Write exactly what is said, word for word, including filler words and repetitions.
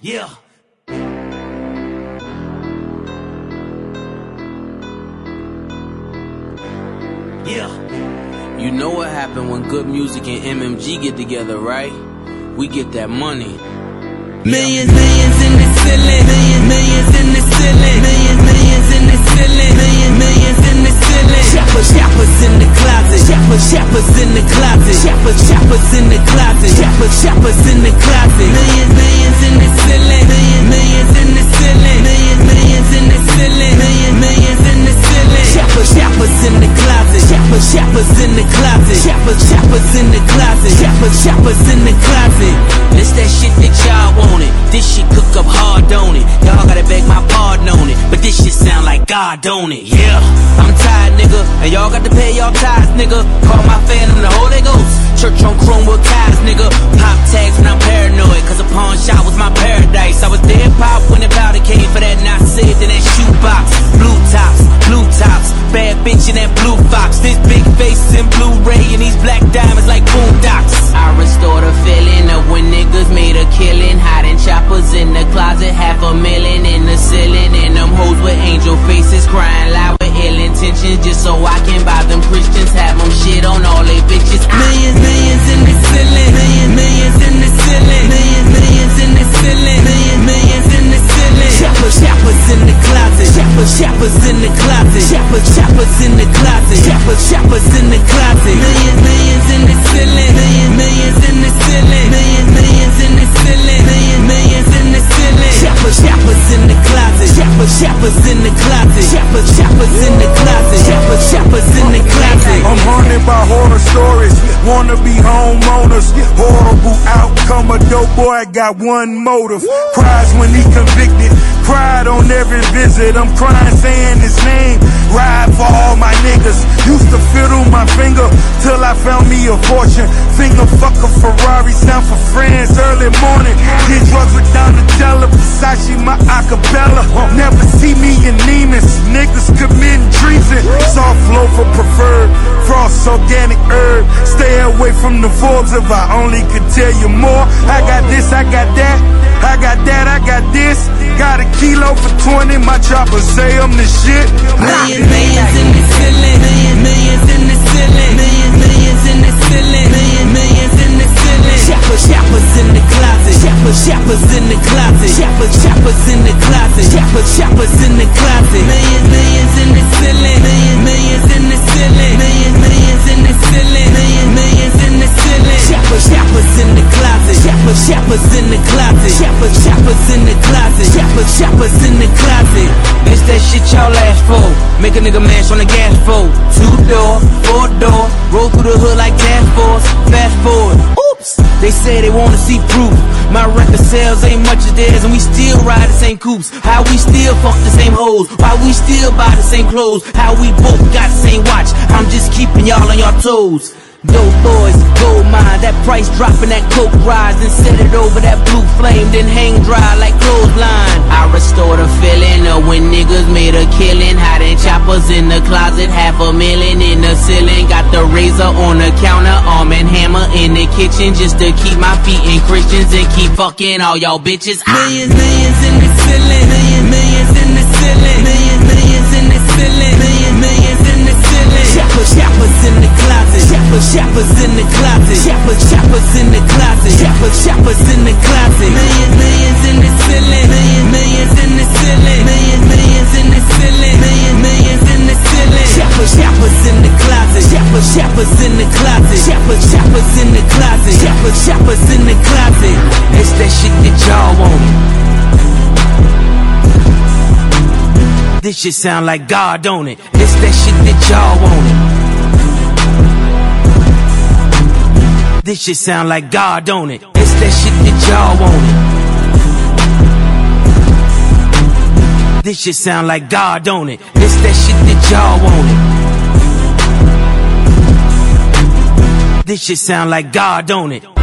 Yeah. Yeah. You know what happened when good music and M M G get together, right? We get that money. Millions, millions in the ceiling. Millions, millions in the ceiling. Millions, millions in the ceiling. Millions, millions in the ceiling. Shoppers, shoppers in the closet. Shoppers, shoppers in the closet. Shoppers, shoppers in the closet. Shoppers, shoppers in the closet. Millions, millions in the ceiling. Millions, millions in the ceiling. Millions, millions in the ceiling. Millions, millions in the ceiling. Shoppers, shoppers in the closet. Shoppers, shoppers in the closet. Shoppers, shoppers in the closet. Shoppers, shoppers in the closet. It's that shit that y'all want it. This shit cook up hard, don't it? Y'all gotta beg my pardon on it, but this shit sound like God, don't it? Yeah, I'm tired, nigga, and y'all got to pay y'all tithes, nigga. Call my fandom the Holy Ghost. Church on chrome with cows, nigga. Pop tags when I'm paranoid, cause a pawn shop was my paradise. I was dead pop when the powder came for that not saved in that shoebox. Blue tops, blue tops, bad bitch in that blue fox. This big face in Blu-ray and these black diamonds like boondocks. I restore the feeling of when niggas made a killing, hiding choppers in the closet, half a million in the ceiling, and them hoes with angel faces crying loud with ill intentions, just so I can buy them Christians, have them shit on all they bitches. Millions, millions in the ceiling. Millions, millions in the ceiling. Millions, millions in the ceiling. Millions, millions in the ceiling. Shoppers, shoppers in the closet. Shoppers, shoppers in the closet. Shoppers, shoppers in the closet. Shoppers, shoppers in the closet. Millions, millions in the ceiling. Millions, millions in the ceiling. Millions, millions in the ceiling. Millions, millions in the ceiling. Shoppers, shoppers in the closet. Shoppers, shoppers in the closet. Shoppers, shoppers in the closet. Shoppers, shoppers in the closet. I'm haunted by horror stories. Wanna be homeowners. Horrible outcome. A dope boy got one motive. Cries when he convicted. Cried on every visit. I'm crying saying his name. Ride for all my niggas. Used to fiddle my finger till I found me a fortune. Finger fuck a Ferrari, sound for friends early morning. Get drugs with Donatella, Versace, my acapella. Never see me in Neiman's. Niggas committing treason. Soft flow for preferred. Frost organic herb. Stay away from the Forbes if I only could tell you more. I got this, I got that. I got that, I got this. Got a kilo for twenty, my chopper say I'm the shit. Millions, millions in the ceiling. Millions, millions in the ceiling. Millions, millions in the ceiling. Millions, millions in the ceiling. Shoppers, shoppers in the closet. Shoppers, shoppers in the closet. Shoppers, shoppers in the closet. Shoppers, shoppers in the closet. Millions, millions in the ceiling. Millions, millions in the ceiling. Millions, millions in the ceiling. Millions, millions in the ceiling. Shoppers, shoppers in the closet. Shoppers, shoppers in the closet. Shoppers, shoppers in the closet. Shoppers, shoppers in the closet. It's that shit y'all ask for. Make a nigga mash on the gas floor. Two door, four door, roll through the hood like task force. Fast forward, oops. They say they wanna see proof. My record sales ain't much as theirs, and we still ride the same coupes. How we still fuck the same hoes? Why we still buy the same clothes? How we both got the same watch? I'm just keeping y'all on your toes. Dope boys, gold mine, that price dropping, that coke rise, then set it over that blue flame, then hang dry like clothesline. I restore the feeling of when niggas made a killing, hiding choppers in the closet, half a million in the ceiling. Got the razor on the counter, arm and hammer in the kitchen, just to keep my feet in Christians and keep fucking all y'all bitches. Millions, millions in the ceiling. Millions, millions in the ceiling. Millions, millions in the ceiling. Millions, millions in the ceiling. Shoppers, shoppers in the closet. Shoppers, shoppers in the closet. Shoppers, shoppers in the closet. Shoppers, shoppers in the closet. Millions, millions in the ceiling. Millions, millions in the ceiling. Millions, millions in the ceiling. Millions, millions in the ceiling. Shoppers, shoppers in the closet. Shoppers, shoppers in the closet. Shoppers, shoppers in the closet. Shoppers, shoppers in the closet. It's that shit that y'all want. This shit sound like God, don't it? It's that shit that y'all want. This shit sound like God, don't it? It's that shit that y'all want. This shit sound like God, don't it? It's that shit that y'all want. This shit sound like God, don't it?